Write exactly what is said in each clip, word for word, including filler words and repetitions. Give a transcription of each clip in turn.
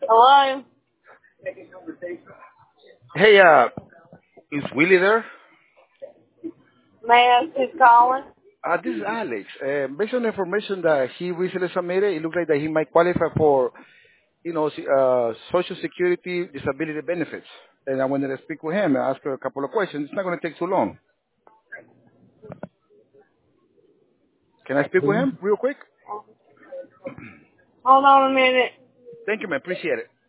Hello? Hey, uh, is Willie there? May I ask who's calling? Uh, this is Alex. Uh, based on the information that he recently submitted, it looks like that he might qualify for, you know, s- uh, Social Security disability benefits. And I wanted to speak with him and ask her a couple of questions. It's not going to take too long. Can I speak with him real quick? Hold on a minute. Thank you, man. Appreciate it.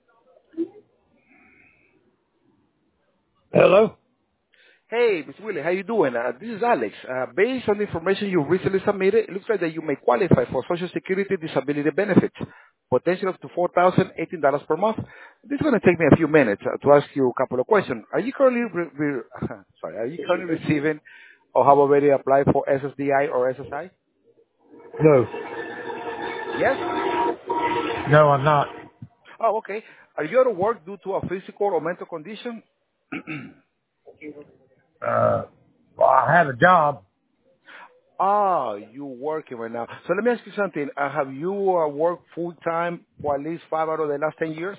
Hello? Hey, Mister Willie, how you doing? Uh, this is Alex. Uh, based on the information you recently submitted, it looks like that you may qualify for Social Security disability benefits, potential up to four thousand eighteen dollars per month. This is going to take me a few minutes uh, to ask you a couple of questions. Are you currently re- re- sorry? Are you currently receiving or have already applied for S S D I or S S I? No. Yes. No, I'm not. Oh, okay. Are you out of work due to a physical or mental condition? Uh, well, I have a job. Ah, you working right now. So let me ask you something. Uh, have you uh, worked full time for at least five out of the last ten years?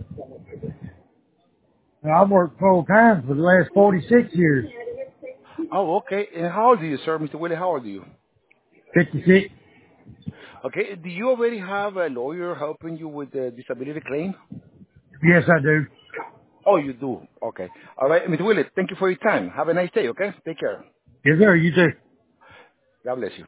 I've worked full time for the last forty-six years. Oh, okay. And how old are you, sir, Mister Willie? How old are you? fifty-six? Okay. Do you already have a lawyer helping you with the disability claim? Yes, I do. Oh, you do. Okay. All right, Mister Willie. Thank you for your time. Have a nice day. Okay. Take care. Yes, sir, you do. God bless you.